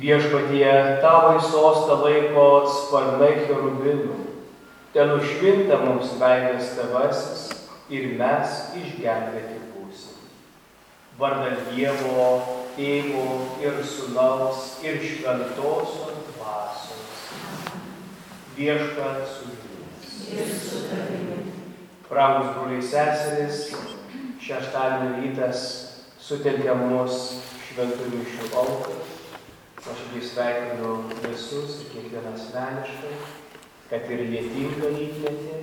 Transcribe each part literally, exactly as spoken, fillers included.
Viešpatie, tavo į sostą laiko sparnai cherubinų, ten nušvinta mums veidas tavasis ir mes išgelbėti būsim. Vardan Dievo, Tėvo ir Sūnaus ir Šventosios dvasios. Viešpats su jumis. Ir su tavimi. Brangūs broliai seserys, šeštadienio rytas sutelkia mus šventų mišių aukai. Aš irgi sveikinu visus ir kiekvieną asmeniškai, kad ir lietingą rytmetį,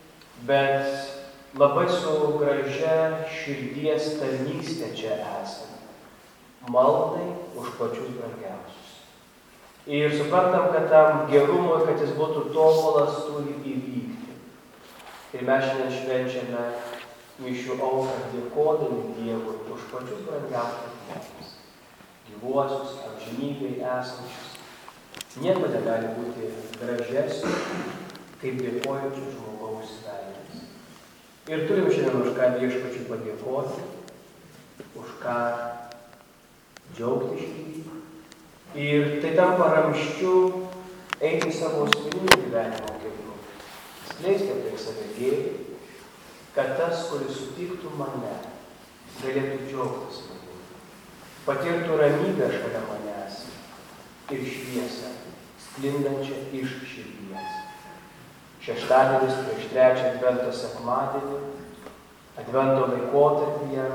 bet labai su gražia širdies tarnystė čia esame. Maldai už pačius brangiausius. Ir suprantam, kad tam gerumui, kad jis būtų tobulas, turi įvykti. Ir mes šiandien švenčiame mišių auką dėkodami Dievui už pačius brangiausius žmones. Gyvuosius, amžinybėj esančius. Nieko negali būti gražesnio, kaip dėkojančio žmogaus veidas. Ir turim šiandien už ką Viešpačiui padėkoti, už ką džiaugtis šį. Ir tai tampa ramsčiu eiti savo asmeninį gyvenimo keliu. Skleisti apie save gėrį, kad tas, kuris sutiktų mane, galėtų džiaugtis manimi. Patirtų ramybę šalia manęs ir šviesą, sklindančią iš širdies. Šeštadienis prieš trečią Advento sekmadienį, Advento laikotarpyje,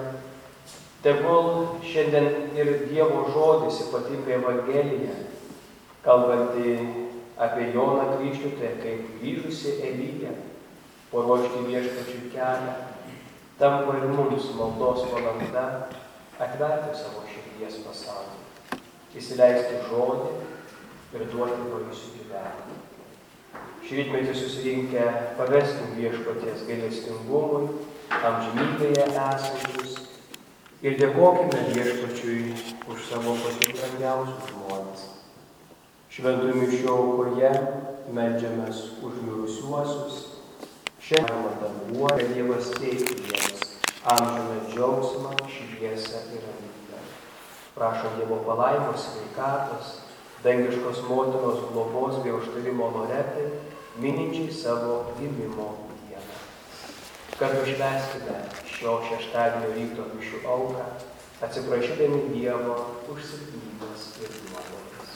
tegul šiandien ir Dievo žodis, ypatingai Evangelija, kalbanti apie Joną Krikštytoją kaip grįžusį Eliją, paruošti Viešpačiui kelią, tampa ir mums maldos valanda atverti savo širdies pasaulį, įsileisti žodį ir duoti vaisių gyvenimą. Šį rytmetį susirinkę paveskim Viešpaties gailestingumui, amžinybėje esančius ir dėkokime Viešpačiui už savo pačius brangiausius žmones. Šventų mišių aukoje meldžiamės už mirusiuosius, šiandien darbuoja, kad Dievas teiktų jiems amžiną džiaugsmą, šviesą ir ramybę. Prašom Dievo palaimos, sveikatos, dangiškos motinos globos bei užtarimo Loretai, mininčiai savo gimimo dieną. Kartu švęskime šio šeštadienio ryto mišių auką, atsiprašydami Dievo už silpnybes ir nuodėmes.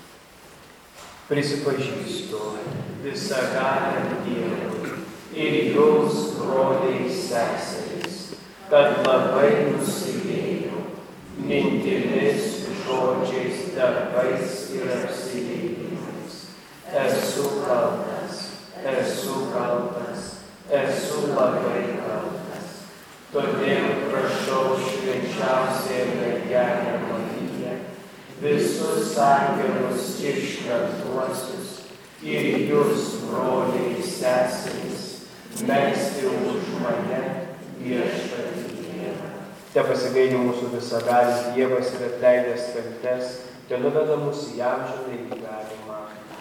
Prisipažįstu visagaliam Dievui ir jums, broliai seserys, kad labai nusidėjau mintimis, žodžiais, darbais ir apsileidimais. Esu kaltas, esu kaltas, esu labai kaltas. Todėl prašau švenčiausiąją mergelę Mariją, visus angelus ir šventuosius ir jūs, broliai seserys, melsti už mane Viešpatį Dievą. Te pasigaili mūsų visagalis Dievas ir atleidęs kaltes, te nuveda mus į amžiną gyvenimą.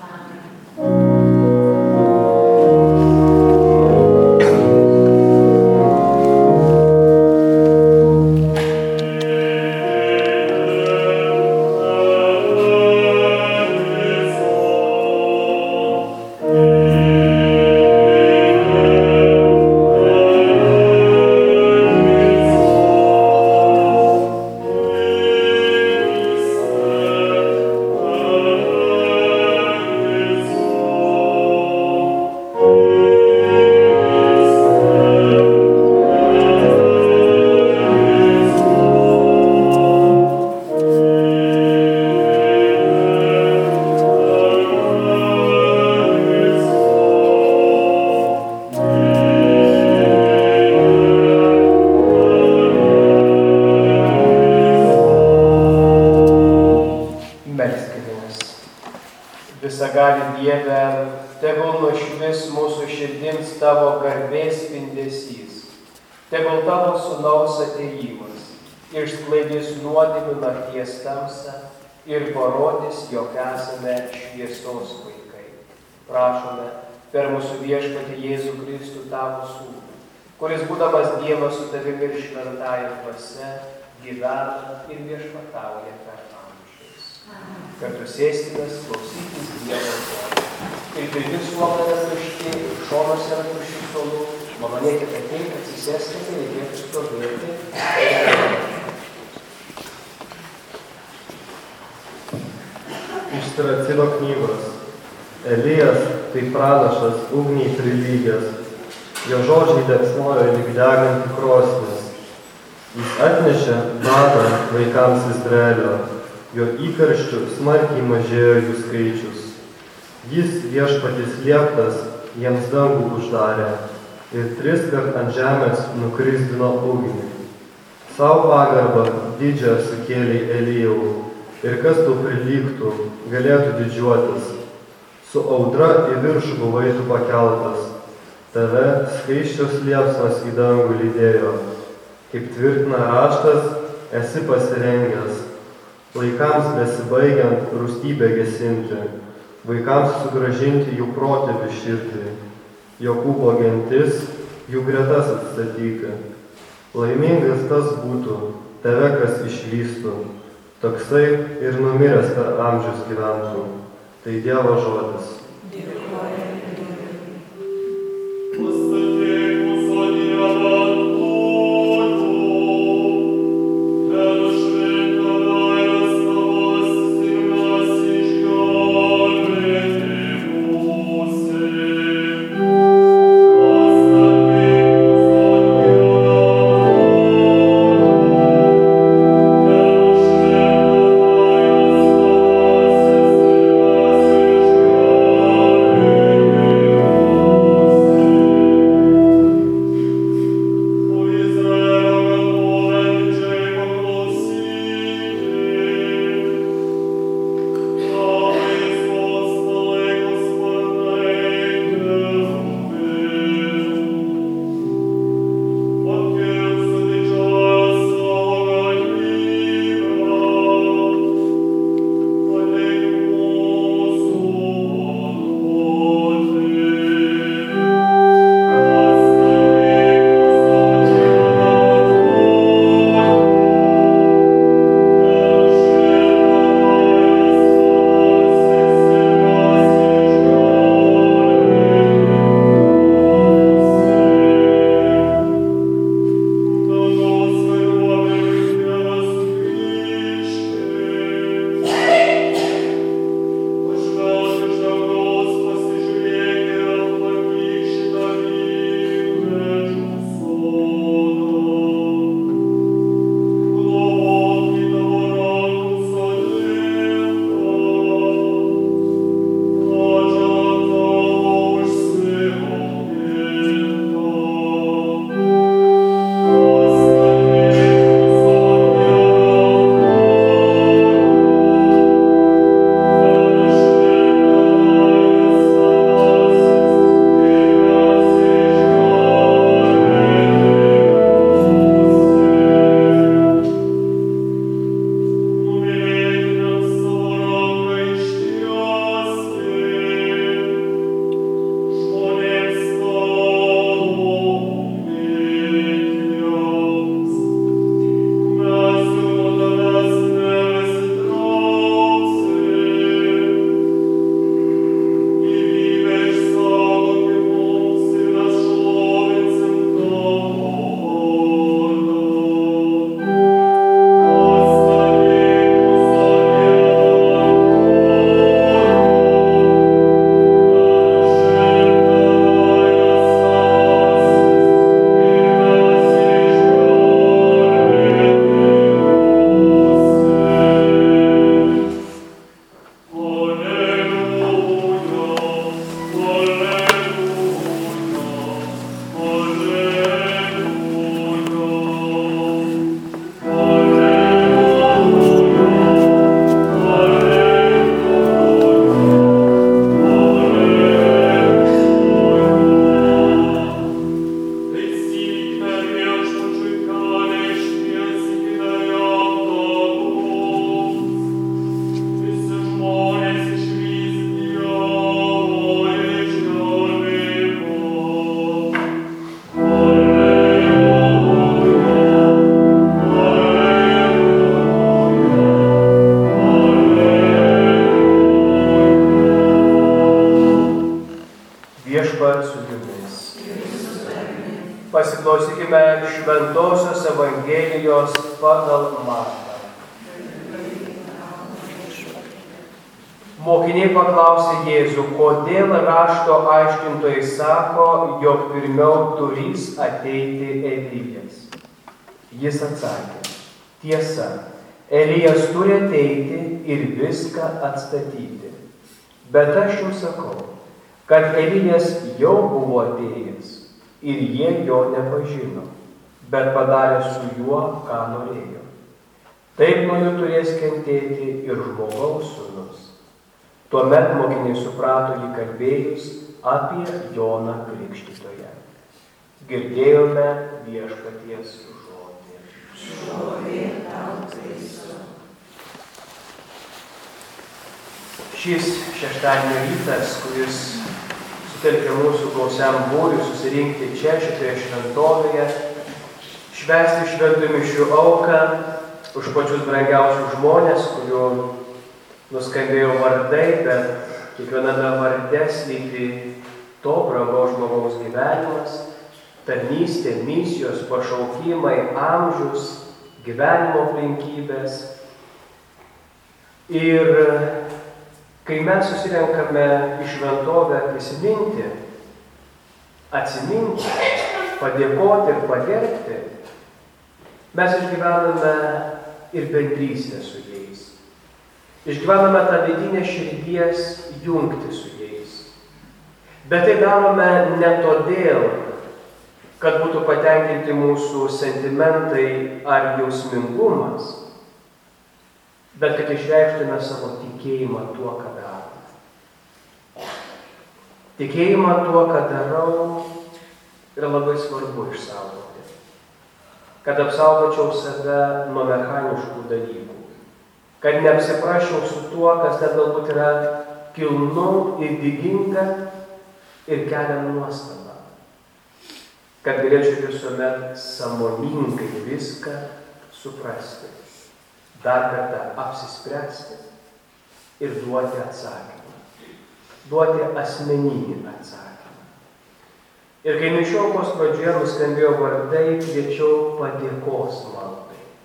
Visagali Dieve, tegul nušvis mūsų širdims tavo garbės spindesys, tegul tavo Sūnaus atėjimas išsklaidys nuodėmių nakties tamsą ir parodys, jog esame šviesos vaikai. Prašome per mūsų Viešpatį Jėzų Kristų tavo Sūnų, kuris būdamas Dievas su tavimi ir šventąja dvasia gyvena ir viešpatauja per amžius. kartu sėstimės, klausytis Dievo žodžio. Ir pilni suolai tušti, ir šonuose yra tuščių suolų, malonėkite ateiti, atsisėskite, reikėtų stovėti. Iš Siracino knygos. Elijas tai pranašas ugniai prilygęs, jo žodžiai liepsnojo lyg deganti krosnis. Jis atnešė badą vaikams Izraelio, jo įkarščių smarkiai mažėjo jų skaičius. Jis viešpatis lieptas jiems dangų uždarė ir tris kart ant žemės nukrisdino ugnį. Sau pagarbą didžią sukėlė Elijau, ir kas tau prilygtų, galėtų didžiuotis. Su audra į viršų buvai tu pakeltas, tave skaisčios liepsnos į dangų lydėjo. Kaip tvirtina raštas, esi pasirengęs, laikams besibaigiant rūstybę gesinti, vaikams sugrąžinti jų protėvių širdį, Jokūbo gentis jų gretas atstatyti. Laimingas tas būtų, tave kas išvystų, toksai ir numiręs per amžius gyventų. Tai Dievo žodis. Thank you. Klausykime Šventosios Evangelijos pagal Matą. Mokiniai paklausė Jėzų, kodėl rašto aiškintojai sako, jog pirmiau turys ateiti Elijas. Jis atsakė, tiesa, Elijas turi ateiti ir viską atstatyti. Bet aš jums sakau, kad Elijas jau buvo atėjęs ir jie jo nepažino, bet padarė su juo, ką norėjo. Taip nuo jų turės kentėti ir žmogaus sūnus. Tuomet mokiniai suprato jį kalbėjus apie Joną Krikštytoją. Girdėjome viešpaties žodį. Šlovė tau, Kristau. Šis šeštadienio rytas, kuris sutelkė mūsų gausiam būriui susirinkti čia, šitoje šventovėje, švęsti šventų mišių auką už pačius brangiausius žmonės, kurių nuskambėjo vardai, bet kiekviename varde slypi to brangaus žmogaus gyvenimas, tarnystė, misijos, pašaukimai, amžius, gyvenimo aplinkybės. Ir kai mes susirenkame į šventovę prisiminti, atsiminti, padėkoti ir pagerbti, mes išgyvename ir bendrystę su jais. Išgyvename tą vidinę širdies jungtį su jais. Bet tai darome ne todėl, kad būtų patenkinti mūsų sentimentai ar jausmingumas, bet kad išreikštume savo tikėjimą tuo, ką darome. Tikėjimą tuo, ką darau, yra labai svarbu išsaugoti. Kad apsaugočiau save nuo mechaniškų dalykų. Kad neapsiprašiau su tuo, kas net galbūt yra kilnu ir didinga ir kelia nuostabą. Kad galėčiau visuomet sąmoningai viską suprasti. Dar kartą apsispręsti ir duoti atsakymą. Duoti asmeninį atsakymą. Ir kai mišių aukos pradžioje nuskambėjo vardai, kviečiau padėkos maldai.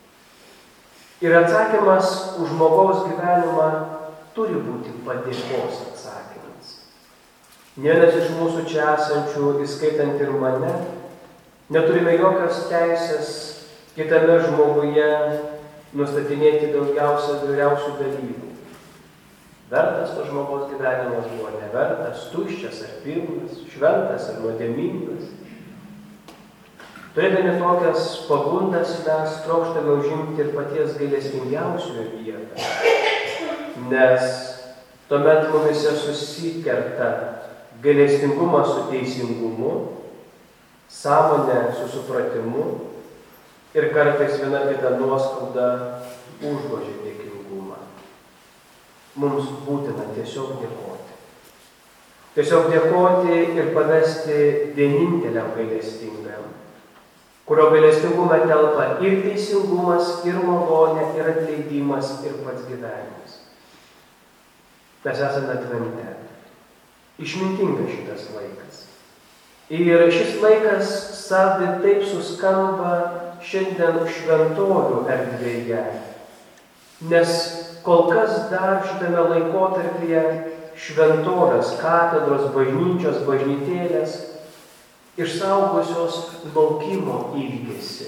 Ir atsakymas už žmogaus gyvenimą turi būti padėkos atsakymas. Vienas iš mūsų čia esančių, įskaitant ir mane, neturime jokios teisės kitame žmoguje nustatinėti daugiausia vyriausių dalykų. Vertas to žmogaus gyvenimas buvo nevertas, tuščias ar pilnas, šventas ar nuodėmingas. Turėdami tokias pagundas mes trokštame užimti ir paties gailestingiausiojo vietą, nes tuomet mumise susikerta gailestingumas su teisingumu, sąmonė su supratimu ir kartais viena kita nuoskauda užgožia dėkingumą. Mums būtina tiesiog dėkoti. Tiesiog dėkoti ir pavesti vieninteliam gailestingam, kurio gailestingume telpa ir teisingumas, ir malonė, ir atleidimas, ir pats gyvenimas. Mes esame advente. Išmintingas šitas laikas. Ir šis laikas savi taip suskamba šiandien šventorių erdvėje, nes kol kas dar šitame laikotarpyje šventovės, katedros, bažnyčios, bažnytėlės išsaugusios laukimo ilgesį.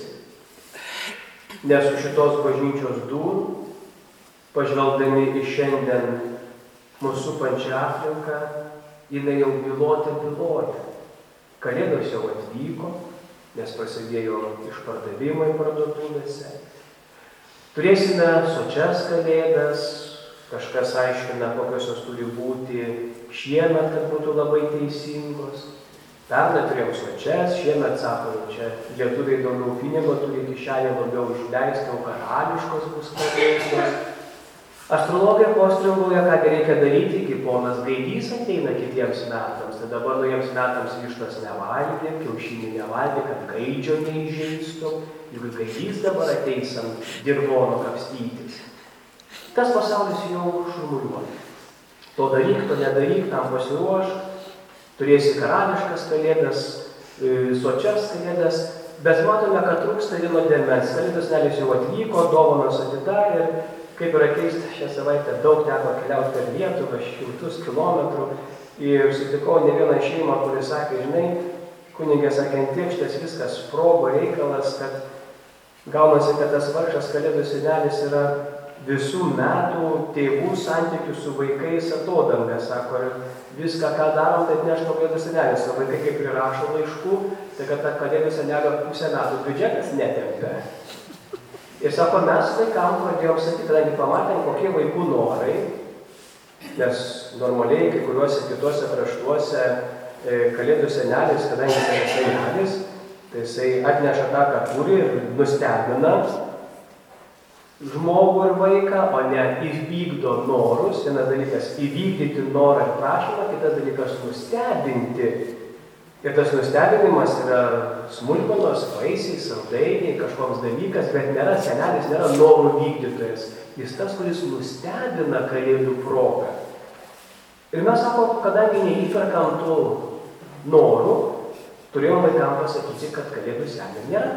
Nes už šitos bažnyčios durų, pažvelgdami į šiandien mūsų supančią aplinką, jinai jau bylota byloja. Kalėdos jau atvyko, nes prasidėjo išpardavimai parduotuvėse. Turėsime sočias kalėdas, kažkas aiškina, kokios jos turi būti šiemet, kad būtų labai teisingos. Pernai turėjom sočias, šiemet, sako, čia lietuviai daugiau pinigo turi kišenę labiau išleisti, o karališkos bus kalėdos. Astrologai postringauja, ką reikia daryti, kai ponas Gaidys ateina kitiems metams. Tai dabar naujiems metams vištas nevalgė, kiaušinį nevalgė, kad gaidžio neįžeistų. Juk Gaidys dabar ateis ant dirvono kapstytis. Tas pasaulis jau šurmuliuoja. To daryk, to nedaryk, tam pasiruošk. Turėsi karališkas kalėdas, sočias kalėdas, Bet matome, kad trūksta vieno dėmens. Kalėdų senelis jau atvyko, dovanos atidarė ir kaip yra keista, šią savaitę daug teko keliauti per Lietuvą, šimtus kilometrų ir sutikau ne vieną šeimą, kuris sakė, žinai, kunigė sakė, ant tiek šitas viskas sprogo reikalas, kad gaunasi, kad tas vargšas Kalėdų senelis yra visų metų tėvų santykių su vaikais atodanga, sako, ir viską, ką darom, taip nežinau Kalėdų senelis, o vaikai kaip prirašo laiškų, tai kad ta Kalėdų senelio pusę metų biudžetas netempia. Ir sako, mes vaikam pradėjom sakyti, kadangi pamatėm, kokie vaikų norai, nes normaliai kai kuriuose kituose kraštuose e, Kalėdų senelis, kadangi tai yra senelis, tai jisai atneša tą, ką turi ir nustebina žmogų ir vaiką, o ne įvykdo norus. Vienas dalykas įvykdyti norą ir prašymą, kitas dalykas nustebinti. Ir tas nustebinimas yra smulkmenos, vaisiai, saldainiai, kažkoks dalykas, bet nėra senelis, nėra norų vykdytojas. Jis tas, kuris nustebina Kalėdų progą. Ir mes sako, kadangi neįperkam tų norų, turėjom vaikam pasakyti, kad Kalėdų senio nėra.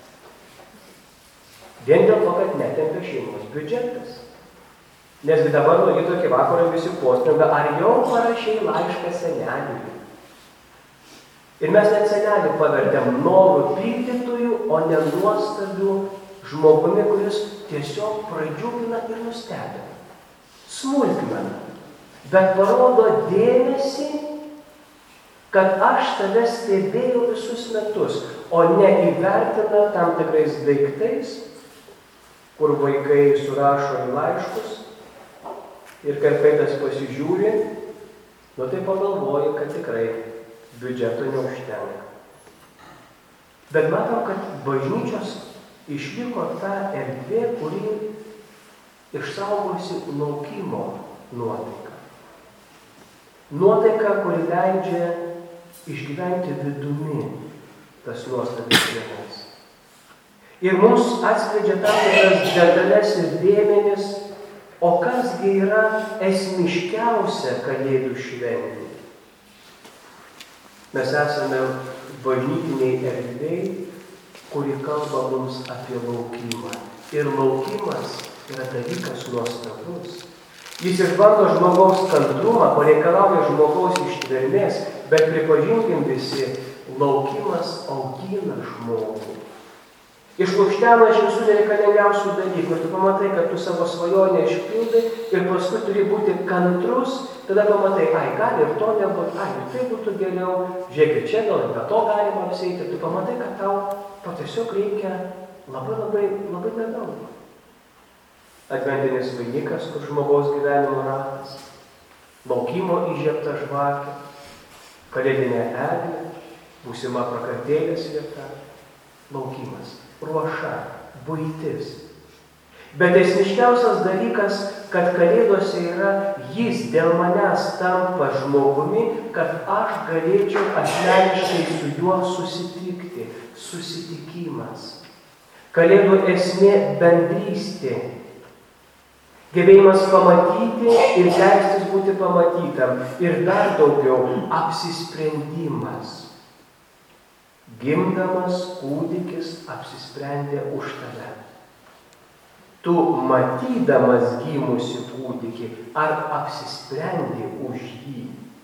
Vien dėl to, kad netempia šeimos biudžetas. Nesgi dabar nuo ryto iki vakaro visi postringa, ar jau parašei laišką seneliui. Ir mes net senelį pavertėm norų pykdytojų, o ne nuostabių žmogumi, kuris tiesiog pradžiugina ir nustebina. Smulkmena. Bet parodo dėmesį, kad aš tave stebėjau visus metus, o ne įvertina tam tikrais daiktais, kur vaikai surašo į laiškus ir kai tas pasižiūri, nu tai pagalvoju, kad tikrai biudžeto neužtenka. Bet matom, kad bažnyčios išliko ta erdvė, kuri išsaugosi laukimo nuotaiką. Nuotaika, kuri leidžia išgyventi vidumi tas nuostabis dienas. Ir mums atskleidžia tam tikras detalės ir dėmenis, o kasgi yra esmiškiausia Kalėdų šventė. Mes esame bažnytiniai erdvėjai, kuri kalba mums apie laukimą. Ir laukimas yra dalykas nuostabus. Jis išbando žmogaus kantrumą, pareikalauja žmogaus ištvermės, bet pripažinkim visi, laukimas augina žmogų. Išlukštena iš visų nereikalingiausių dalykų. Ir tu pamatai, kad tu savo svajonę išpildai ir paskui turi būti kantrus, tada pamatai, ai, gali ir to nebūtų, ai, ir tai būtų geriau, žiūrėk, čia gal ir be to galima apsieiti. Ir tu pamatai, kad tau to tiesiog reikia labai, labai, labai nedaug. Adventinis vainikas, kur žmogaus gyvenimo ratas, laukimo įžiebta žvakė, kalėdinė eglė, būsima prakartėlės vieta, laukimas. Ruoša, buitis. Bet esmiškiausias dalykas, kad Kalėdose yra jis dėl manęs tampa žmogumi, kad aš galėčiau asmeniškai su juo susitikti. Susitikimas. Kalėdų esmė bendrystė. Gebėjimas pamatyti ir leistis būti pamatytam. Ir dar daugiau apsisprendimas. Gimdamas kūdikis apsisprendė už tave. Tu matydamas gimusi kūdikį, ar apsisprendė už jį?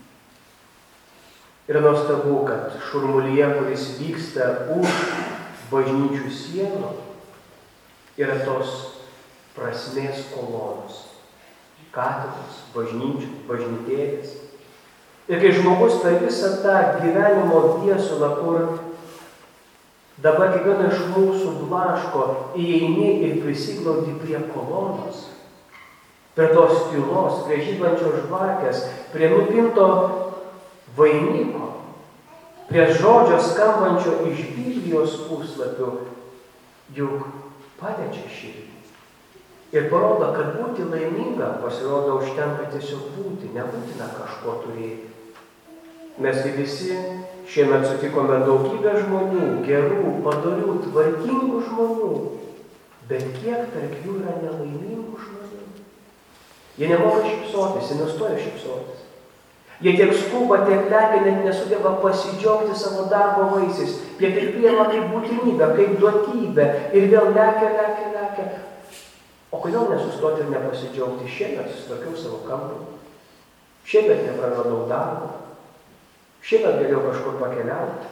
Ir nuostabu, kad šurmulyje, kuris vyksta už bažnyčių sienų, yra tos prasmės kolonos. Katedros, bažnyčių, bažnytėlės. Ir kai žmogus per visą tą gyvenimo viesulą, kur dabar kiekviena iš mūsų blaško, įeini ir prisiglaudi prie kolonos, prie tos tylos, prie žybančios žvakės, prie nupinto vainiko, prie žodžio skambančio iš Biblijos puslapių, juk paliečia širdį. Ir parodo, kad būti laiminga, pasirodo, užtenka tiesiog būti, nebūtina kažko turėti. Mes visi šiemet sutikome daugybę žmonių, gerų, padorių, tvarkingų žmonių, bet kiek tarp jų yra nelaimingų žmonių? Jie nemoka šypsotis, jie nustoja šypsotis. Jie tiek skuba, tiek lekia, net nesugeba pasidžiaugti savo darbo vaisiais. Jie tik priima kaip būtinybę, kaip duotybę ir vėl lekia, lekia, lekia. O kodėl nesustoti ir nepasidžiaugti? Šiemet susitvarkiau savo kambarį. Šiemet nepraradau darbo. Šiemet galėjau kažkur pakeliauti.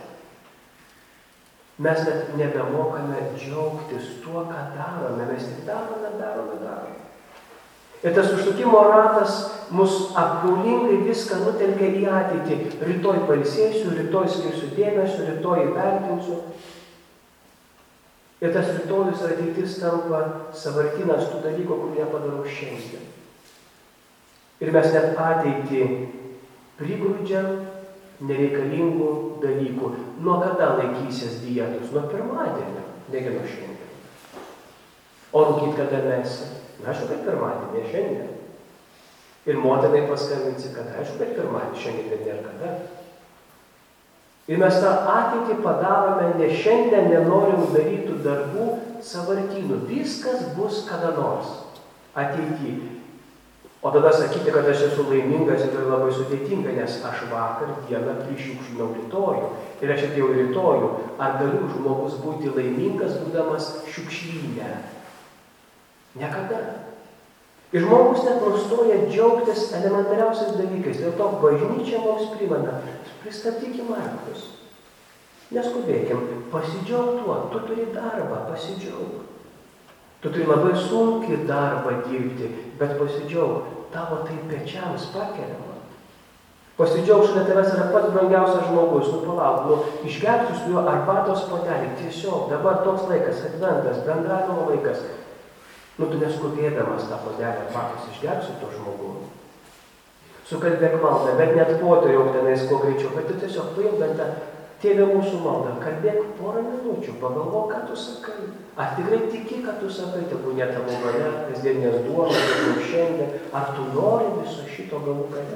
Mes net nebemokame džiaugtis tuo, ką darome. Mes tik darome, darome, darome. Ir tas užsukimo ratas mus apgaulingai viską nutelkia į ateitį. Rytoj pailsėsiu, rytoj skirsiu dėmesio, rytoj įvertinsiu. Ir tas rytojus ir ateitis tampa sąvartynas tų dalykų, kurie padarau šiandien. Ir mes net ateitį prigrūdžiam nereikalingų dalykų. Nuo kada laikysies dietos? Nuo pirmadienio, negi nuo šiandien. O rūkyt kada mesi? Aišku, kad pirmadienį, šiandien. Ir motinai paskambinsi, kad aišku, kad pirmadienį, šiandien, bet nėra kada. Ir mes tą ateitį padarome, ne šiandien nenorim darytų darbų sąvartynų. Viskas bus kada nors ateity. O tada sakyti, kad aš esu laimingas, yra labai sudėtinga, nes aš vakar dieną prišiukšinau rytojų. Ir aš atėjau rytojų. Ar galiu žmogus būti laimingas, būdamas šiukšlyne? Nekada. Ir žmogus net nustoja džiaugtis elementariausiais dalykais. Dėl to bažnyčia mums primena, pristabdykim arklius. Neskubėkim, pasidžiaug tuo, tu turi darbą, pasidžiaug. Tu turi labai sunkiai darbą dirbti, bet pasidžiaug, tavo tai pečiams pakeliama. Pasidžiaug, šalia tavęs yra pats brangiausias žmogus, nu palauk, nu išgersiu su juo arbatos puodelį, tiesiog, dabar toks laikas, adventas, bendravimo laikas. Nu, tu neskubėdamas tą puodelį arbatos išgersiu to žmogų. Sukalbėk maldą, bet net poteriauk tenais kuo greičiau, bet tu tiesiog paimk bent tą Tėve mūsų maldą, kalbėk porą minučių, pagalvok, ką tu sakai. Ar tikrai tiki, ką tu sakai, tebūnie tavo valia, kasdienės duonos, kaip šiandien, ar tu nori viso šito galų gale?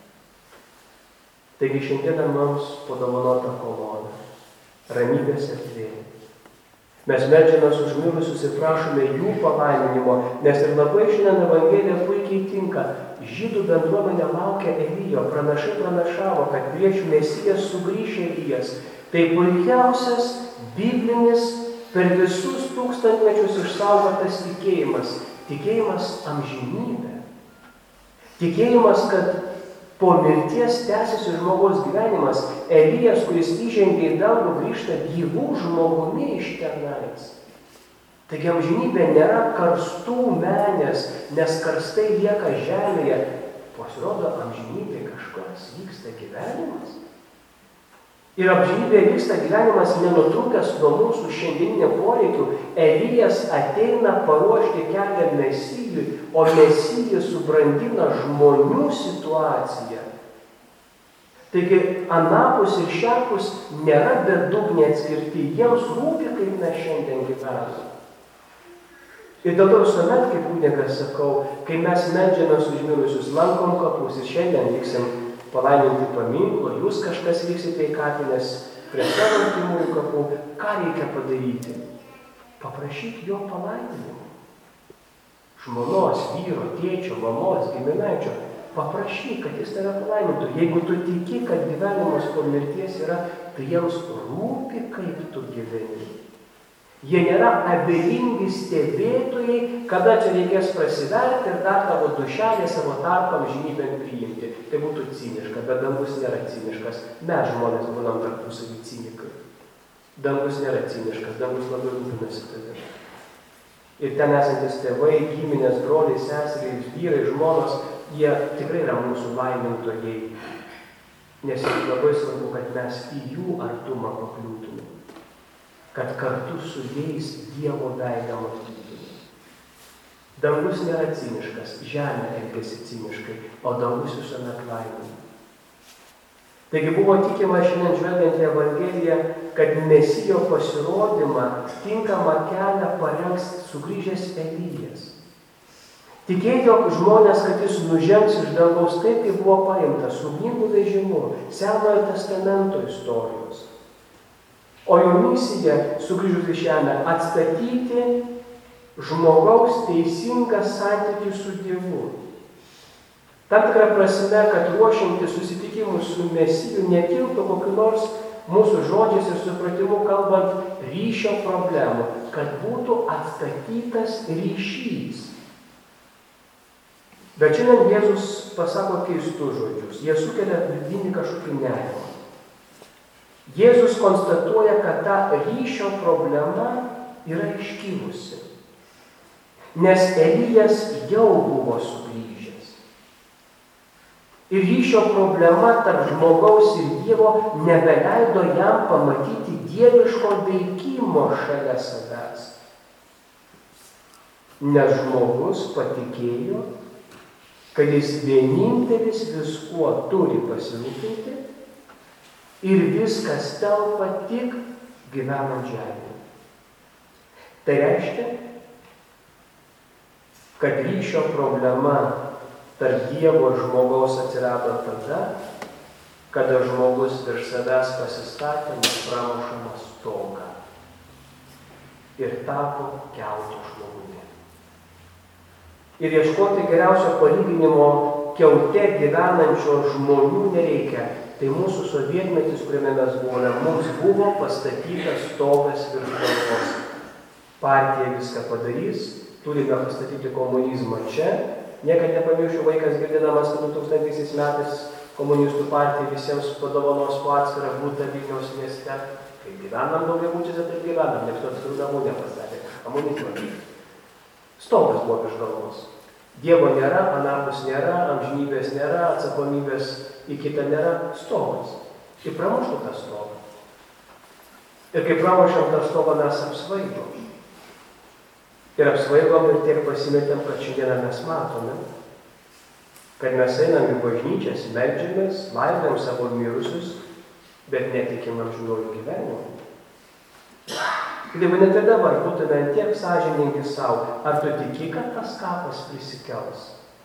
Taigi šiandieną mums padovanota kolona, ramybės erdvė. Mes meldžiamės už mirusius ir prašome jų palaiminimo, nes ir labai šiandien Evangelija puikiai tinka. Žydų bendruomenė laukia Elijo, pranašai pranašavo, kad prieš Mesijas sugrįš Elijas. Tai puikiausias biblinis per visus tūkstantmečius išsaugotas tikėjimas. Tikėjimas amžinybė. Tikėjimas, kad po mirties tęsiasi žmogaus gyvenimas. Elijas, kuris įžengė į dangų, grįžta gyvų žmogumi iš tenais. Taigi amžinybė nėra karstų menės, nes karstai lieka žemėje. Pasirodo, amžinybė kažkas vyksta gyvenimas. Ir amžinybė vyksta gyvenimas nenutrūkęs nuo mūsų šiandieninio poreikių. Elijas ateina paruošti kelią Mesijui, o Mesijas subrandina žmonių situaciją. Taigi anapus ir šiapus nėra bedugniai atskirti. Jiems rūpi, kaip mes šiandien gyvename. Ir dėl to visuomet, kaip kunigas sakau, kai mes meldžiamės už mirusius, lankom kapus ir šiandien vyksim palaiminti paminklo, jūs kažkas vyksite į kapines prie savo artimųjų kapų, ką reikia padaryti? Paprašyk jo palaiminimo. Žmonos, vyro, tėčio, mamos, giminaičio, paprašyk, kad jis tave palaimintų. Jeigu tu tiki, kad gyvenimas po mirties yra, tai jiems rūpi, kaip tu gyveni. Jie nėra abejingi stebėtojai, kada čia reikės prasiverti ir dar tavo dušelę savo tarpą amžinybėn priimti. Tai būtų ciniška, bet dangus nėra ciniškas. Mes žmonės būnam tarpusavy cinikai. Dangus nėra ciniškas, dangus labai rūpinasi tavimi. Ir ten esantis tėvai, giminės, broliai, seseriai, vyrai, žmonos, jie tikrai yra mūsų laimintojai. Nes labai svarbu, kad mes į jų artumą pakliūtume. Kad kartu su jais Dievo veidą matytume. Dangus nėra ciniškas, žemė elgiasi ciniškai, o dangus visuomet laimina. Taigi buvo tikima šiandien žvelgiant į Evangeliją, kad Mesijo pasirodymą tinkamą kelią parengs sugrįžęs Elijas. Tikėjo jog žmonės, kad jis nužengs iš dangaus taip, kaip buvo paimtas, su ugningu vežimu, Senojo testamento istorijos. O jo misija, sugrįžus į žemę, atstatyti žmogaus teisingą santykį su Dievu. Tam tikrą prasme, kad ruošiantis susitikimų su Mesiju nekiltų kokiu nors mūsų žodžiais ir supratimu kalbant ryšio problemų, kad būtų atstatytas ryšys. Bet šiandien Jėzus pasako keistus žodžius. Jie sukelia vidinį kažkokį nerimą. Jėzus konstatuoja, kad ta ryšio problema yra iškilusi. Nes Elijas jau buvo sugrįžęs. Ir ryšio problema tarp žmogaus ir Dievo nebeleido jam pamatyti dieviško veikimo šalia savęs. Nes žmogus patikėjo, kad jis vienintelis viskuo turi pasirūpinti ir viskas telpa tik gyvenant žemėje. Tai reiškia, kad ryšio problema tarp Dievo ir žmogaus atsirado tada, kada žmogus virš savęs pasistatė nepramušamą stogą ir tapo kiauto žmogumi. Ir ieškoti geriausio palyginimo kiaute gyvenančio žmonių nereikia. Tai mūsų sovietmetis, kuriame mes buvome, mums buvo pastatytas stogas virš galvos. Partija viską padarys, turime pastatyti komunizmą čia. Niekad nepamiršiu, vaikas girdinamas, kad du tūkstantaisiais metais komunistų partija visiems padovanos po atskirą butą Vilniaus mieste. Kai gyvenam daugiabučiuose, taip gyvenam, nieks to atskirų namų nepastatė. Komunizmas. Stogas buvo virš galvos. Dievo nėra, anapus nėra, amžinybės nėra, atsakomybės į kitą nėra, stogas. Ir pramuštų tą stogą. Ir kai pramušėm tą stogą, mes apsvaigom. Ir apsvaigom ir tiek pasimetėm, kad šiandieną mes matome, kad mes einam į bažnyčias, meldžiamės, laidojam savo mirusius, bet netikim amžinuoju gyvenimu. Jeigu net ir dabar būtume tiek sąžiningi savo, ar tu tiki, kad tas kapas prisikels?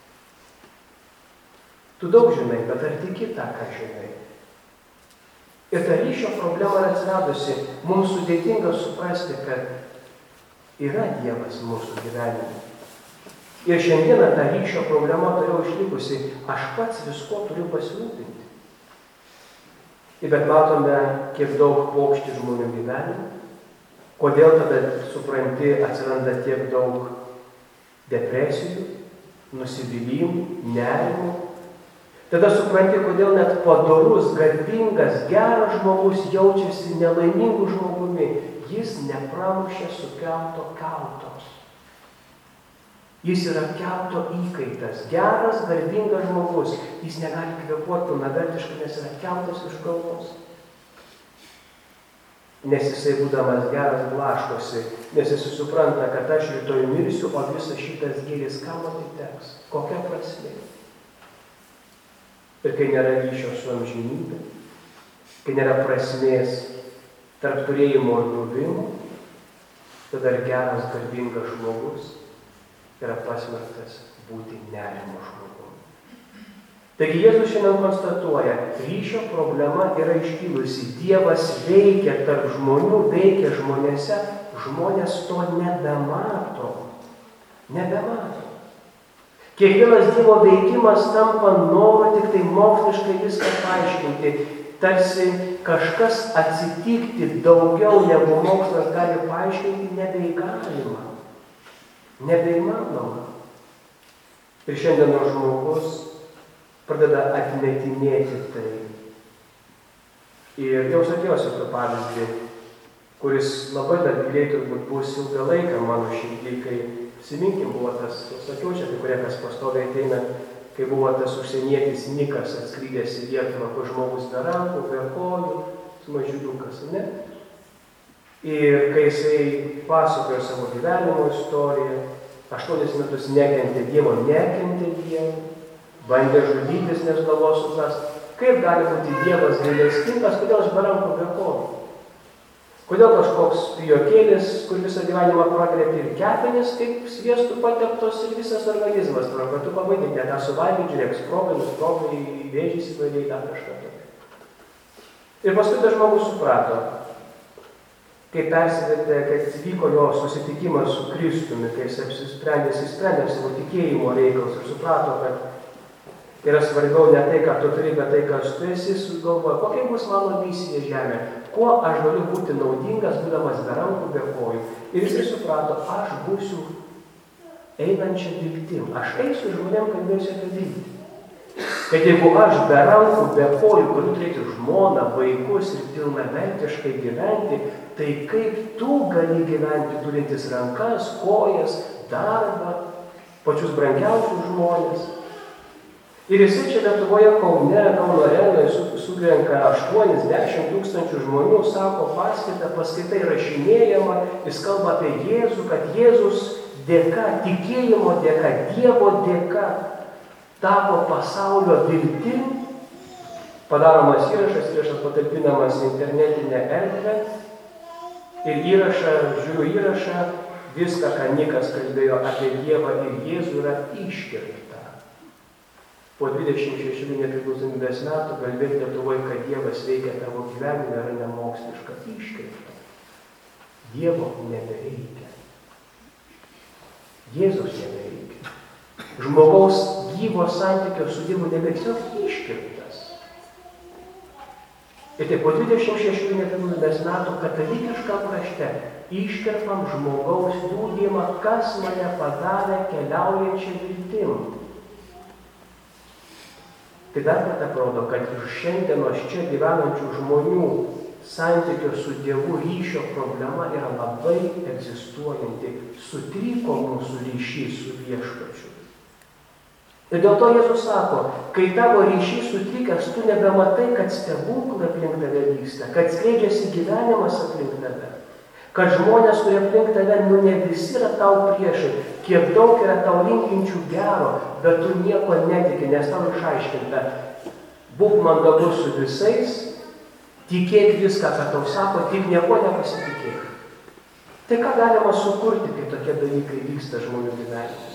Tu daug žinai, bet ar tiki tą, ką žinai? Ir ta ryšio problema yra atsiradusi. Mums sudėtinga suprasti, kad yra Dievas mūsų gyvenime. Ir šiandieną ta ryšio problema toliau išlikusi. Aš pats visko turiu pasirūpinti. Bet matome, kiek daug pokšti žmonių gyvenime. Kodėl tada, supranti, atsiranda tiek daug depresijų, nusivylimų, nerimų. Tada supranti, kodėl net padorus, garbingas, geras žmogus jaučiasi nelaimingu žmogumi. Jis nepramušė sukelto kiauto. Jis yra kiauto įkaitas. Geras, garbingas žmogus. Jis negali kvėpuoti pilnavertiškai, nes yra kiautas iš galvos. Nes jisai būdamas geras blaškosi, nes jisai supranta, kad aš rytoj mirsiu, o visas šitas gėris kam atiteks, kokia prasmė. Ir kai nėra ryšio su amžinybė, kai nėra prasmės tarp turėjimo ir buvimo, tada ir geras, garbingas žmogus yra pasmerktas būti nerimo žmogumi. Taigi Jėzus šiandien konstatuoja, ryšio problema yra iškilusi. Dievas veikia tarp žmonių, veikia žmonėse, žmonės to nebemato. Nebemato. Kiekvienas Dievo veikimas tampa noru tik tai moksliškai viską paaiškinti. Tarsi kažkas atsitikti daugiau negu mokslas gali paaiškinti nebeįgalima. Nebeįmanoma. Ir šiandien žmogus pradeda atmetinėti tai. Ir jau sakiausi apie pavyzdį, kuris labai dar giliai turbūt bus ilgą laiką mano širdį, kai, prisiminkim, buvo tas, jau sakiau čia, kai kurie kas pastoviai ateina, kai buvo tas užsienietis Nikas atskridęs į Lietuvą, kur žmogus be rankų, be kojų, mažiukas, ne? Ir kai jisai pasakojo savo gyvenimo istoriją, aštuonis metus nekentė Dievo, nekentė Dievo, bandė žudytis, nes galvos suprast, kaip gali būti Dievas gailestingas, kodėl aš be rankų be kojų. Kodėl kažkoks pijokėlis, kur visą gyvenimą pragrėpė ir kepenis, kaip sviestų pateptos ir visas organizmas, kad tu pabaigai, ne tą suvalgyti, žiūrėk, sprogai, nusprogai, vėžys įvairiai, dar kažką tokio. Ir paskui tas žmogus suprato, kai persivertė, kad vyko jo susitikimas su Kristumi, kai jis apsisprendė, jis sprendė savo tikėjimo reikalus ir suprato, kad Yra svarbiau ne tai, ką tu turi, bet tai, kas tu esi, sugalvoja, kokia bus mano misija žemė, kuo aš galiu būti naudingas, būdamas be rankų, be kojų. Ir jisai suprato, aš būsiu einančia viltim. Aš eisiu žmonėm, kalbėsiu apie viltį. Kad jeigu aš be rankų, be kojų galiu turėti žmoną, vaikus ir pilnavertiškai gyventi, tai kaip tu gali gyventi turintis rankas, kojas, darbą, pačius brangiausius žmonės. Ir jisai čia Lietuvoje, Kaune, Kauno arenoje surenka aštuonis dešimt tūkstančių žmonių, sako paskaitą, paskaita įrašinėjama, jis kalba apie Jėzų, kad Jėzus dėka, tikėjimo dėka, Dievo dėka tapo pasaulio viltim. Padaromas įrašas, įrašas patalpinamas į internetinę erdvę. Ir įrašą, žiūriu įrašą, viską, ką Nikas kalbėjo apie Dievą ir Jėzų, yra iškirpta. Po dvidešimt šešių nepriklausomybės metų kalbėti Lietuvoje, kad Dievas veikia tavo gyvenime, yra nemoksliška, iškirpta. Dievo nebereikia. Jėzus nebereikia. Žmogaus gyvo santykio su Dievu nebereikia, iškirptas. Ir taip, po dvidešimt šešių nepriklausomybės metų katalikiškam rašte iškirpam žmogaus liudijimą, kas mane padarė keliaujančią viltim. Tai dar kartą parodo, kad iš šiandienos čia gyvenančių žmonių santykio su Dievu ryšio problema yra labai egzistuojanti. Sutriko mūsų ryšys su Viešpačiu. Ir dėl to Jėzus sako, kai tavo ryšys sutrikęs, tu nebematai, kad stebuklai aplink tave vyksta, kad skleidžiasi gyvenimas aplink tave, kad žmonės, kurie aplink tave, nu ne visi yra tau priešai, kiek daug yra tau linkinčių gero, bet tu nieko netiki, nes tau išaiškinta. Būk mandagus su visais, tikėk viską, ką tau sako, tik nieko nepasitikėk. Tai ką galima sukurti, kai tokie dalykai vyksta žmonių gyvenimus?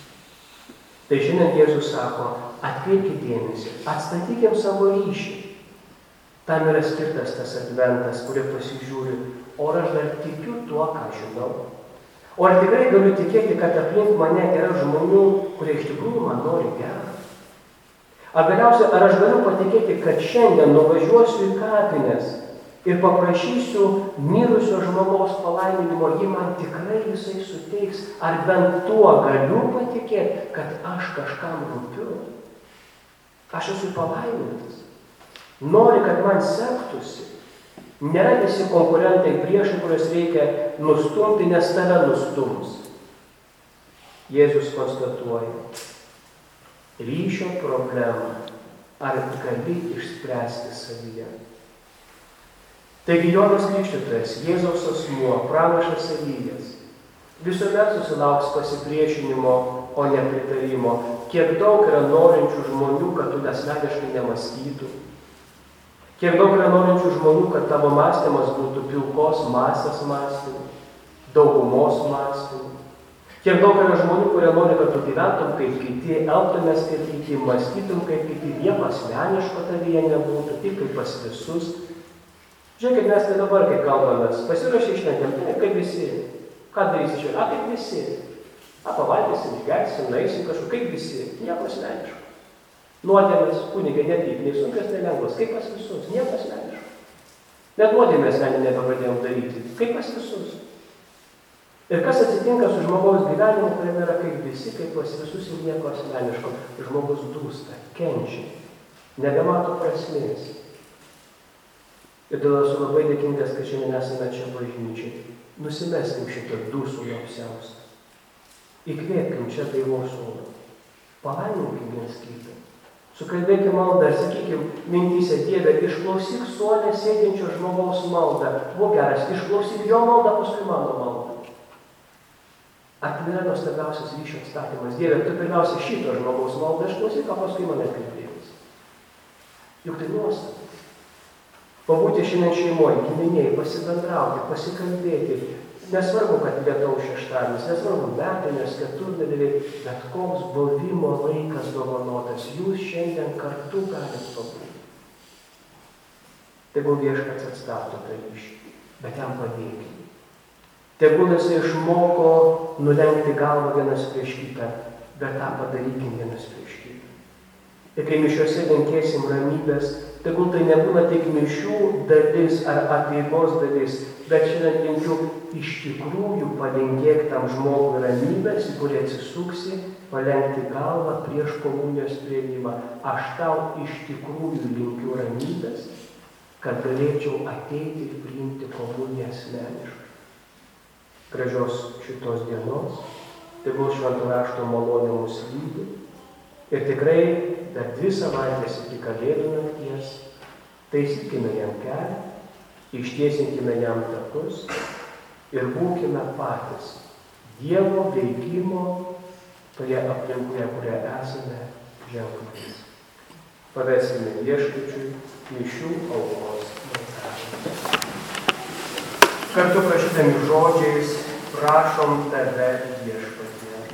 Tai šiandien Jėzus sako, atkreipkite dėmesį, atstatykim savo ryšį. Tam yra skirtas tas adventas, kurie pasižiūri, o aš dar tikiu tuo, ką žinau. O ar tikrai galiu tikėti, kad aplink mane yra žmonių, kurie iš tikrųjų man nori gerą? Ar galiausiai, ar aš galiu patikėti, kad šiandien nuvažiuosiu į kapines ir paprašysiu mirusio žmogaus palaiminimo, jį man tikrai visai suteiks, ar bent tuo galiu patikėti, kad aš kažkam rūpiu? Aš esu palaimintas. Nori, kad man sektųsi. Nėra visi konkurentai priešai, kuriuos reikia nustumti, nes tave nustums. Jėzus konstatuoja, ryšio problemą ar gali išspręsti savyje. Taigi Jonas Krikštytojas, Jėzaus asmuo, pranašas Elijas, visuomet susilauks pasipriešinimo, o ne pritarimo. Kiek daug yra norinčių žmonių, kad tu asmeniškai nemąstytų. Kiek daug yra norinčių žmonių, kad tavo mąstymas būtų pilkos masės mąstymų, daugumos mąstymų. Kiek daug yra žmonių, kurie nori, kad tu gyventum kaip kiti, elgtumės kaip kiti, mąstytum kaip kiti, nieko asmeniško tavyje nebūtų, tik kaip pas visus. Žiūrėkit, mes tai dabar, kai kalbamės, pasiruošę šventėm, tai kaip visi. Ką darysi šiandien? A, kaip visi. A, pavalgysim, išgersim, nueisim kažkur, kaip visi. Nieko asmeniško. Nuodėmės, kunigai, nepyk, nei sunkios, nei lengvos, kaip pas visus, nieko asmeniško. Net nuodėmės mes nebepradėjom daryti, kaip pas visus. Ir kas atsitinka su žmogaus gyvenimu, kuriame yra kaip visi, kaip pas visus ir nieko asmeniško. Žmogus dūsta, kenčia, nebemato prasmės. Ir dėl esu labai dėkingas, kad šiandien esame čia bažnyčiai. Nusimeskim šitą dūsulio apsiaustą. Įkvėpkim čia gaivos oro. Palaiminkim viens kitą. Sukalbėkim maldą ir sakykim mintyse, Dieve, išklausyk suole sėdinčio žmogaus maldą. Būk geras, išklausyk jo maldą, paskui mano maldą. Ar tai yra nuostabiausias ryšio atstatymas? Dieve, tu pirmiausia šito žmogaus maldą išklausyk, o paskui mane atkreipėjas. Juk tai nuostabu. Pabūti šiandien šeimoje, giminėjai, pasibendrauti, pasikalbėti. Nesvarbu, kad lietaus šeštadienis, nesvarbu metinės, keturdienis, bet koks buvimo laikas dovanotas, jūs šiandien kartu galite pabūti. Tegul Viešpats atstato tą ryšį, bet jam padėkime. Tegul jisai išmoko nulenkti galvą vienas prieš kitą, bet tą padarykim vienas prieš kitą. Ir kai mišiuose linkėsim ramybės, tegul tai nebūna tik mišių dalis ar apeigos dalis, bet šiandien linkiu iš tikrųjų palinkėk tam žmogui ramybės, į kurį atsisuksi, palenkti galvą prieš komunijos priėmimą. Aš tau iš tikrųjų linkiu ramybės, kad galėčiau ateiti ir priimti komuniją asmeniškai. Gražios šitos dienos, tegul švento rašto malonė mus lydi. Ir tikrai dar dvi savaitės iki Kalėdų nakties taisykime jam kelią, ištiesinkime jam takus ir būkime patys Dievo veikimo toje aplinkoje, kurioje esame, ženklais. Paveskime Viešpačiui mišių aukos maldą. Kartu prašydami žodžiais prašom tave, Viešpatie.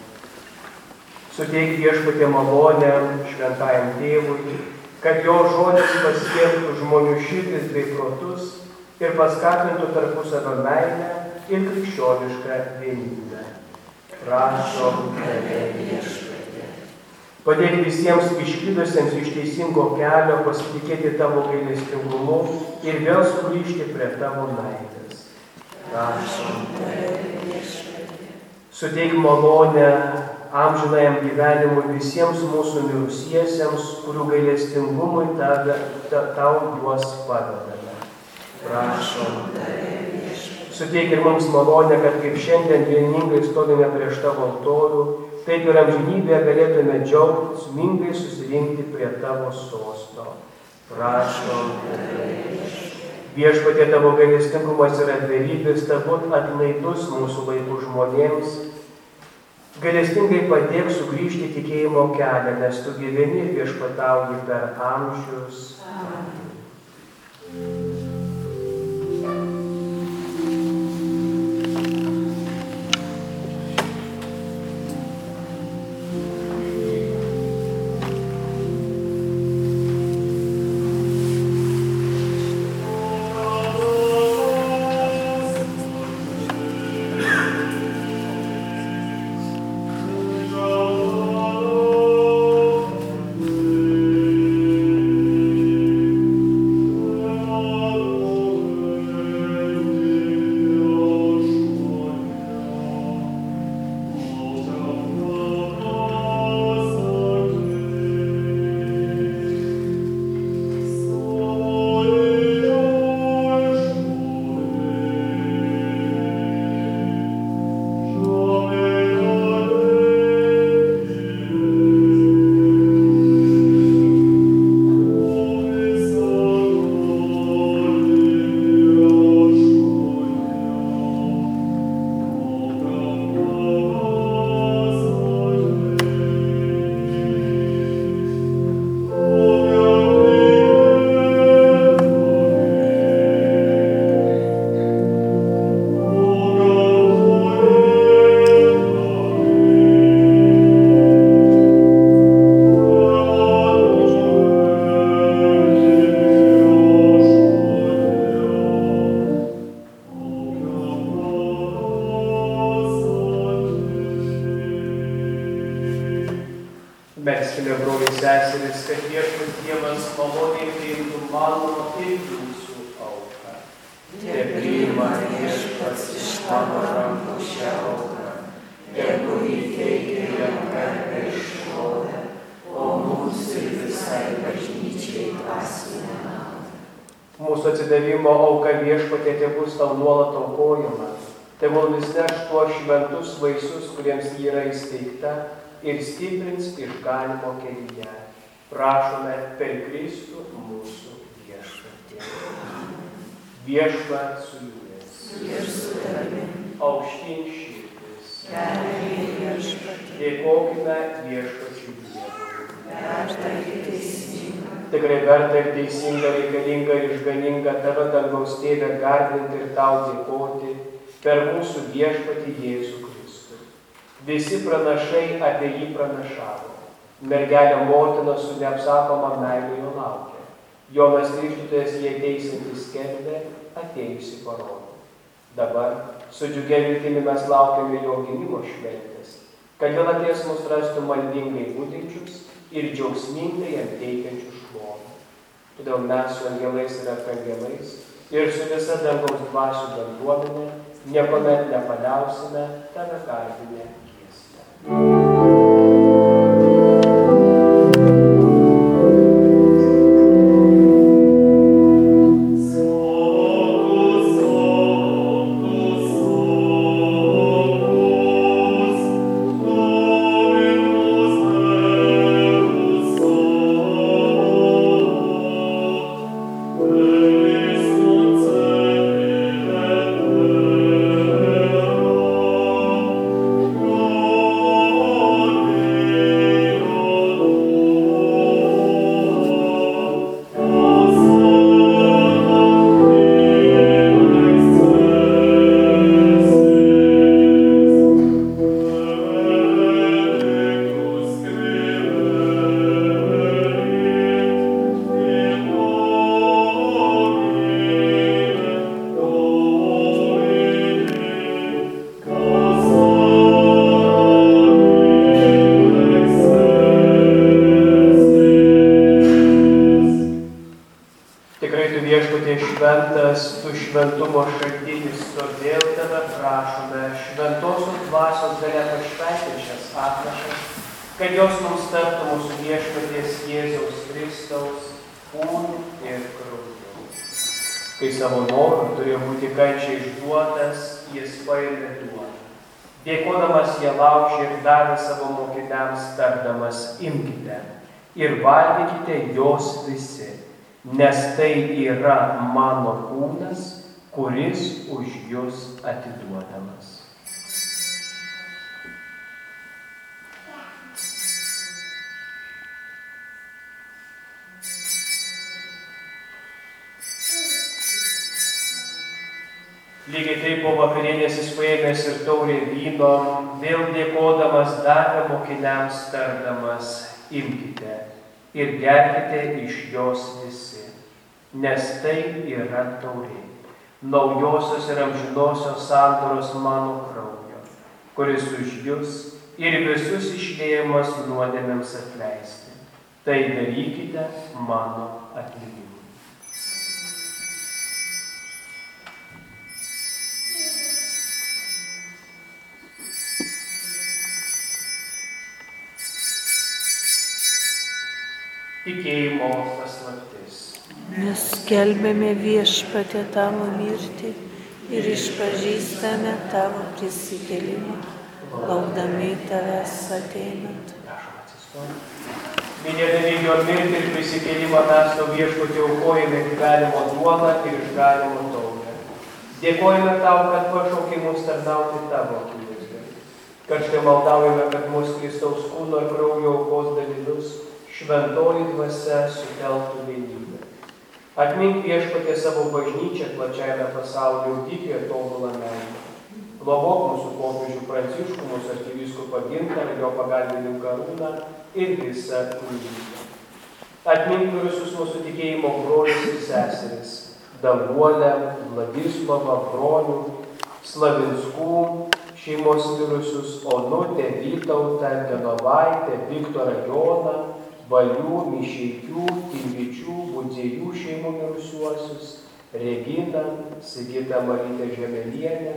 Suteik Viešpatie malonę šventajam tėvui, kad jo žodis pasiektų žmonių širdis bei protus ir paskatintų tarpusavio meilę ir krikščionišką vienybę. Prašom tave, Viešpatie. Padėk visiems išklydusiems iš teisingo kelio pasitikėti tavo gailestingumu ir vėl sugrįžti prie tavo meilės. Prašom tave, Viešpatie. Suteik malonę amžinajam gyvenimui visiems mūsų mirusiesiems, kurių gailestingumui tave, ta, tau juos padedame. Prašom. Suteik ir mums malonę, kad kaip šiandien vieningai stovime prieš tavo altorių, taip ir amžinybėje galėtume džiaugtis, mingai susirinkti prie tavo sosto. Prašom. Viešpatie, tavo gailestingumas yra dvilypis, tabut atlaidus mūsų laikų žmonėms. Gailestingai padėk sugrįžti tikėjimo kelią, nes tu gyveni ir viešpatauji per amžius. Amen. Melskime, broliai seserys, kad viešpats Dievas maloniai priimtų mano ir jūsų auką. Te priima viešpats iš tavo rankų šią auką, tegu įteikia jam garbę ir šlovę, o mums ir visai bažnyčiai dvasinę naudą. Mūsų atsidavimo auka Viešpatie tebus tau nuolat aukojama, tegul vis neš tuos šventus vaisius, kuriems ji yra įsteigta, ir stiprins išganimo kelyje. Prašome per Kristų mūsų Viešpatį. Viešpat su jumis. Ir su tavimi. Aukštyn širdis. Dėkokime Viešpačiui Dievui. Verta ir teisinga. Tikrai verta ir teisinga, reikalinga ir išganinga tave, dangaus Tėve, garbinti ir tau dėkoti per mūsų Viešpatį Jėzų Kristų. Visi pranašai apie jį pranašavo. Mergelė motina su neapsakoma meilė jo laukia. Jonas Krikštytojas jį ateisiantis skelbė, atėjusi parodė. Dabar su džiugia viltimi mes laukiame jo gimimo šventės, kad vėl atėjęs mus rastų maldingai budinčius ir džiaugsmingai jam teikiančių šlovę. Todėl mes su angelais ir arkangelais ir su visa dangaus dvasių bendruomenė niekuomet nepaliausime tave garbinę giesmę. Šventas, tu šventumo šaltinis, todėl tave prašome šventosios dvasios galia pašventinti šias atnašas, kad jos mums taptų mūsų viešpaties Jėzaus Kristaus kūnu ir krauju. Kai savo noru turėjo būti kančiai išduotas, jis paėmė duoną. Dėkodamas ją laužė ir davė savo mokiniams, tardamas: imkite ir valgykite jos visi, nes tai yra mano kūnas, kuris už jus atiduodamas. Lygiai taip po vakarienės jis paėmęs ir taurę vyno, vėl dėkodamas davė mokiniams, tardamas: imkite ir gerkite iš jos visi, nes tai yra taurė, naujosios ir amžinosios sandoros mano kraujo, kuris už jus ir visus išliejamas nuodėmėms atleisti. Tai darykite mano atminimui. Tikėjimo paslaptis. Mes skelbėme Viešpatie tavo mirtį ir išpažįstame tavo prisikėlimą, laukdami tavęs ateinant. Minėdami jo mirtį ir prisikėlimą mes tau Viešpatie aukojame gyvenimo duoną ir išganymo taurę. Dėkojame tau, kad pašaukei mus tarnauti tavo akivaizdai. Kad štai maldaujame, kad mūsų Kristaus kūno ir kraujo aukos dalyvius šventoji dvasia sutelktų vienybę. Atmink Viešpatie savo bažnyčią plačiajame pasaulyje, ugdykite tobulą meilę. Globok mūsų popiežių Pranciškų, mūsų arkivyskupą Gintarą, jo pagalbininką Arūną ir visą kunigyną. Atmink visus mūsų tikėjimo brolius ir seseris: Danguolę, Vladislavą, Bronių, Slavinskų šeimos mirusius, Onutę, Vytautą, Genovaitę, Viktorą Joną, Valių, Mišeikių, Timvičių, Budzėjų šeimų mirusiuosius, Reginą, Sigitą Marytę Žemelienę,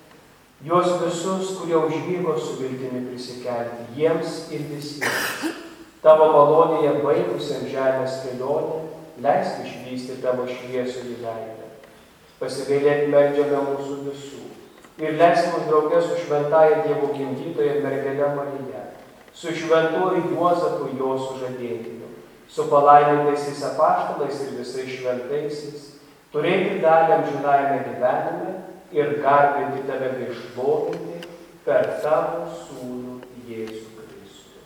juos visus, kurie užvyko su viltimi prisikelti, jiems ir visiems. Tavo malonėje baigusiam žemės kelionę, leisk išvysti tavo šviesųjį veidą. Pasigailėk meldžiame mūsų visų ir leisk mus drauge su šventąja Dievo gimdytoja mergele Marija, su šventuoju Juozapu jo sužadėtiniu, su palaimintaisiais apaštalais ir visais šventaisiais, turėti dalį amžinajame gyvenime ir garbinti tave bei šlovinti per tavo sūnų Jėzų Kristų.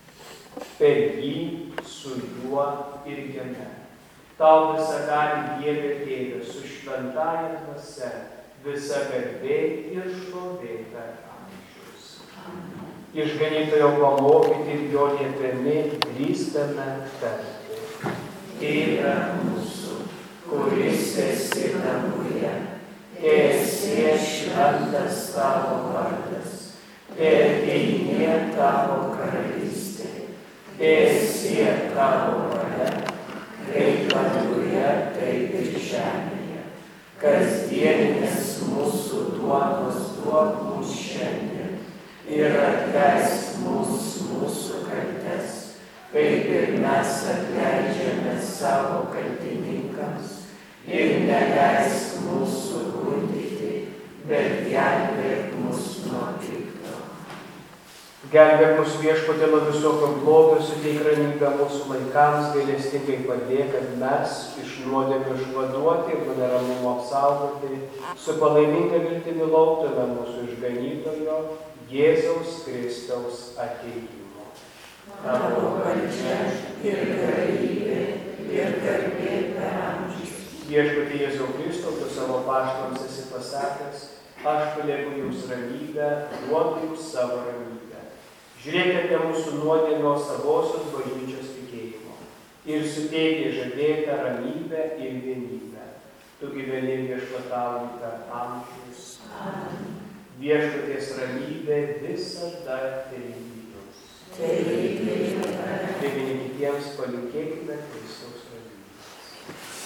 Per jį, su juo ir jame. Tau visagali Dieve Tėve, su šventąja dvasia, visa garbė ir šlovė per amžius. Išganytojo pamokyti ir jo liepėmi drįstame tarti: Tėve mūsų, kuris esi danguje, teesie šventas tavo vardas, teateinie tavo karalystė, Teesie tavo valia, kaip danguje, taip ir žemėje. Kasdieninės mūsų duonos duok mums šiandien ir atleisk mums mūsų kaltes, kaip ir mes atleidžiame savo kaltininkams. Ir neleisk mūsų gundyti, bet gelbėk mus nuo pikto. Gelbėk mus Viešpatie nuo visokio blogio, suteik ramybę mūsų laikams, gailestingai padėk, kad mes iš nuodėmių išvaduoti ir nuo neramumo apsaugoti, su palaiminga viltimi lauktume mūsų išganytojo Jėzaus Kristaus atėjimo. Tavo valdžia ir galybė ir garbė per amžius. Viešpatie Jėzau Kristau, tu savo apaštalams esi pasakęs, aš palieku jums ramybę, duodu jums savo ramybę. Žiūrėkite mūsų nuodėmio savosios bažnyčios tikėjimo ir suteikė žadėtą ramybę ir vienybę. Tu gyveni viešpatauji per amžius. Viešpaties ramybė visada telydi jums. Tai vieni kitiems palinkėkime Kristaus ramybės.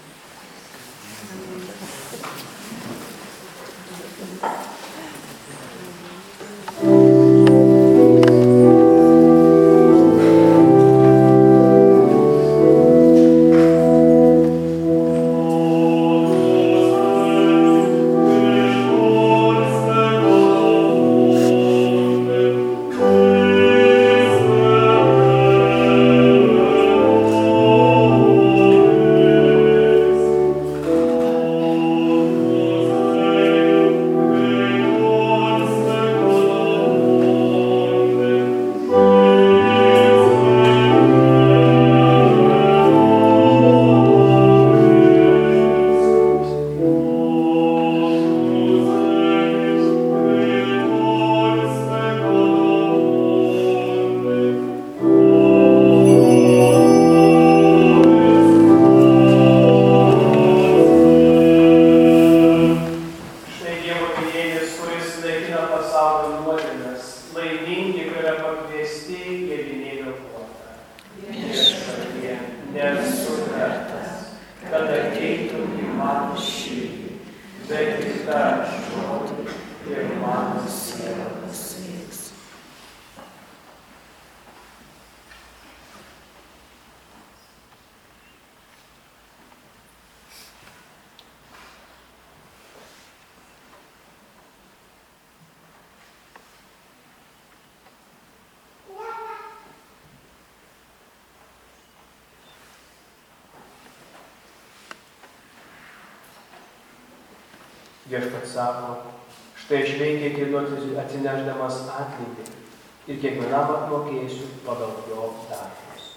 Viešpats sako, štai aš veikiai ateinu atsinešdamas atlygį ir kiekvienam apmokėsiu pagal jo darbus.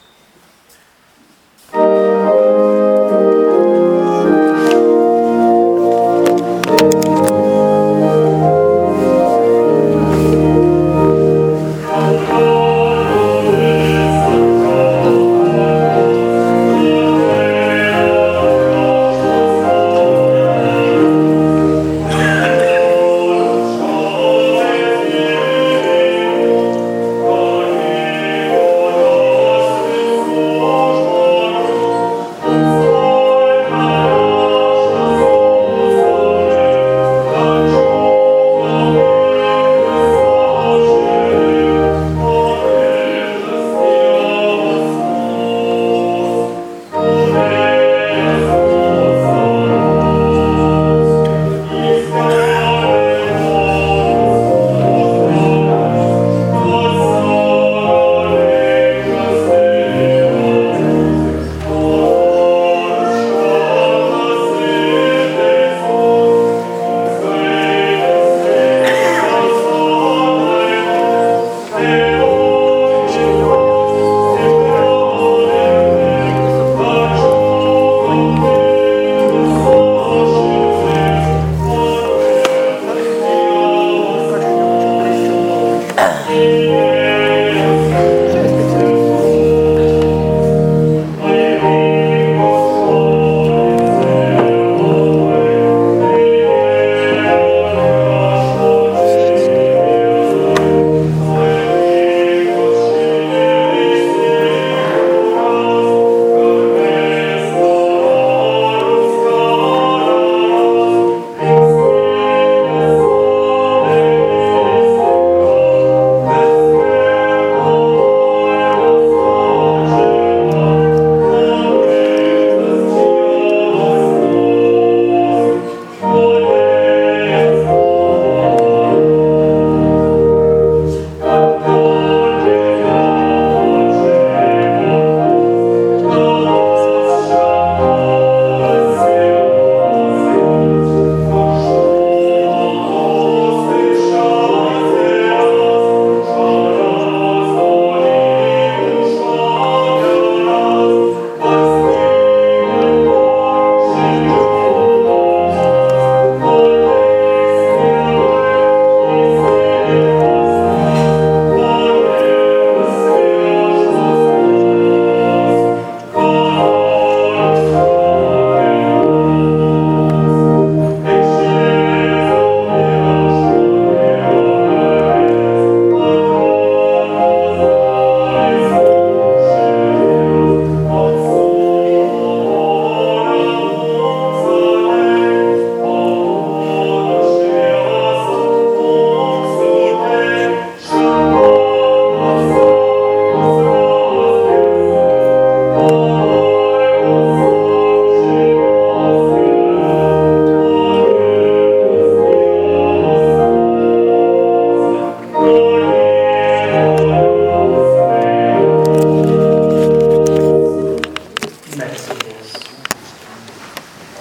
Oh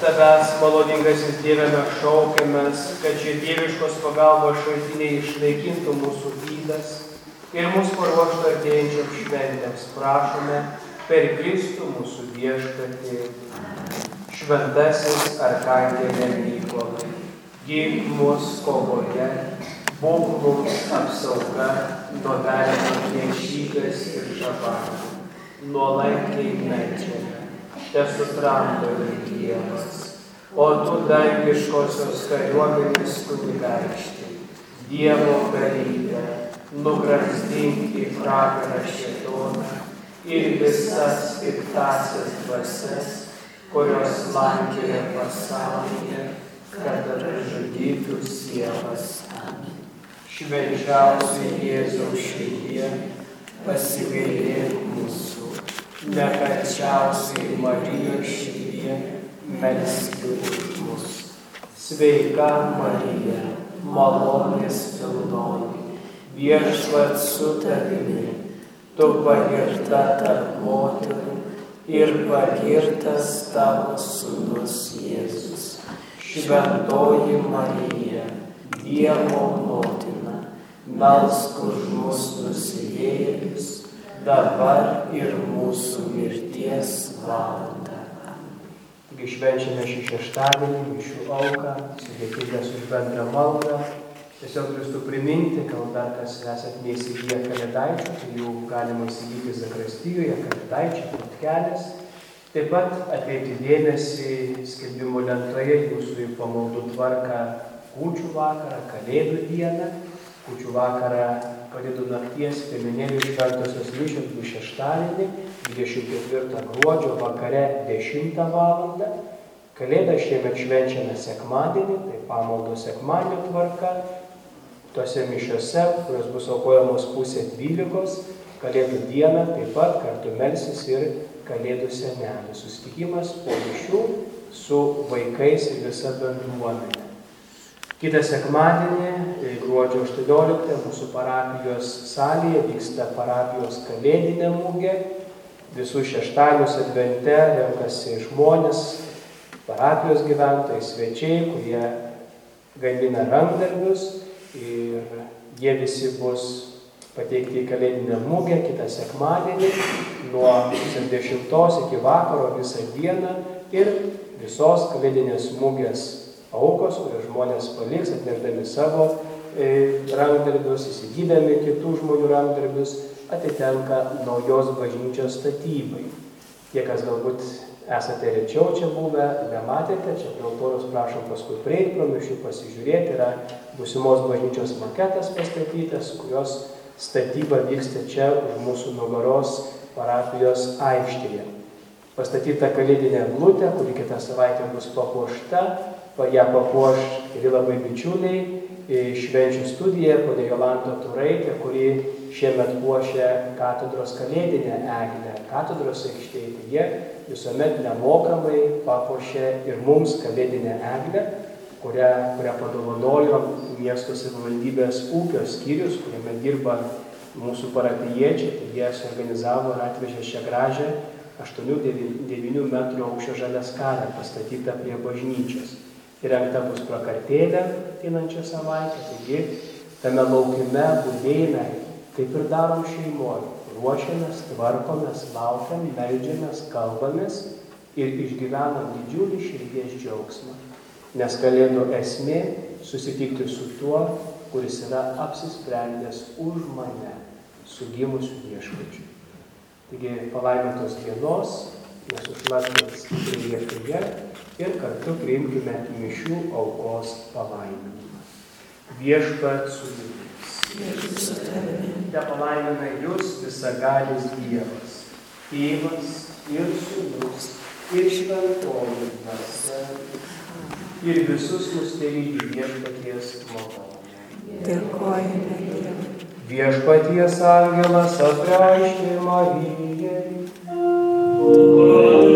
tavęs, maloningasis Dieve, mes šaukiamės, kad šie dieviškos pagalbos šaltiniai išnaikintų mūsų ydas ir mūsų paruoštų artėjančiam šventėms. Prašome per Kristų mūsų viešpatį. Šventasis arkangelė Mykolai, gink mus kovoje, būk mums apsauga nuo velnio priešybės ir šabatų. Nuolankiai meldžiame, tesutramdo Dievas, o tu dangiškosios kariuomenės kunigaikšti, Dievo galybę, nugramzdink į pragarą šėtoną ir visas piktąsias dvasias, kurios lankė pasaulyje, kad žudytų sielas. Švenčiausiai Jėzaus širdie, pasigailėk mūsų, nekalčiausiai Marijos širdie, melskit už mus. Sveika Marija, malonės pilnoji, viešpats su tavimi, tu pagirta tarp moterų ir pagirtas tavo sūnus Jėzus. Šventoji Marija, Dievo motina, melsk už mus nusidėjėlius, dabar ir mūsų mirties valandą. Taigi švenčiame šį šeštadienį, mišių auką, sudėkitės už bendrą maldą. Tiesiog turiu priminti, kad dar kas esat neįsigiję kalėdaičių, tai jų galima įsigyti Zakristijoje, kalėdaičiai, plotkelės. Taip pat atkreipti dėmesį skelbimų lentoje jūsų pamaldų tvarką kūčių vakarą, kalėdų dieną. Kūčių vakarą, kalėdų nakties, piemenėlių šventosios mišios bus šeštadienį, dvidešimt ketvirtą gruodžio vakare dešimtą valandą. Kalėdą šiemet švenčiame sekmadienį, tai pamaldos sekmadienio tvarka. Tose mišiose, kurios bus aukojamos pusė dvylikos, kalėdų dieną taip pat kartu melsis ir kalėdų senelis. Susitikimas po mišių su vaikais ir visa bendruomenė. Kitą sekmadienį, gruodžio aštuonioliktą, mūsų parapijos salėje vyksta parapijos kalėdinė mugė. Visus šeštadienius advente renkasi žmonės, parapijos gyventojai, svečiai, kurie gamina rankdarbius ir jie visi bus pateikti į kalėdinę mugę kitą sekmadienį nuo dešimtos iki vakaro visą dieną ir visos kalėdinės mugės aukos, kurios žmonės paliks, atnešdami savo e, rankdarbius, įsigydami kitų žmonių rankdarbius, atitenka naujos bažnyčios statybai. Tie, kas galbūt esate rečiau čia buvę, nematėte, čia prie altoriaus prašom paskui prieiti pro mišių, pasižiūrėti, yra būsimos bažnyčios maketas pastatytas, kurios statyba vyksta čia už mūsų nugaros parapijos aikštėje. Pastatyta kalėdinė eglutė, kuri kitą savaitę bus papuošta. Ją papuoš ir labai bičiuliai, švenčių studija, ponė Jolanta Turaitė, kuri šiemet puošia katedros kalėdinę eglę, katedros aikštėje. Jie visuomet nemokamai papuošia ir mums kalėdinę eglę, kurią, kurią padovanojo miesto savivaldybės ūkio skyrius, kuriame dirba mūsų parapijiečiai. Tai jie suorganizavo ir atvežė šią gražią aštuonių devynių metrų aukščio žalią skalę pastatytą prie bažnyčios. Įrengta bus prakartėlė ateinančią savaitę, taigi tame laukime, budėjime, kaip ir darom šeimoje, ruošiamės, tvarkomės, laukiam, meldžiamės, kalbamės ir išgyvenam didžiulį širdies džiaugsmą. Nes kalėdų esmė susitikti su tuo, kuris yra apsisprendęs už mane, su gimusiu viešpačiu. Taigi palaimintos dienos, nesušlapkit stipriai vietoje ir kartu priimkime mišių aukos palaiminimą. Viešpat su jumis. Te palaimina jūs visagalis Dievas, Tėvas ir Sūnus ir Šventoji Dvasia ir visus mus telydi viešpaties malonė. Dėkojame Dievui. Viešpaties angelas apreiškė Marijai.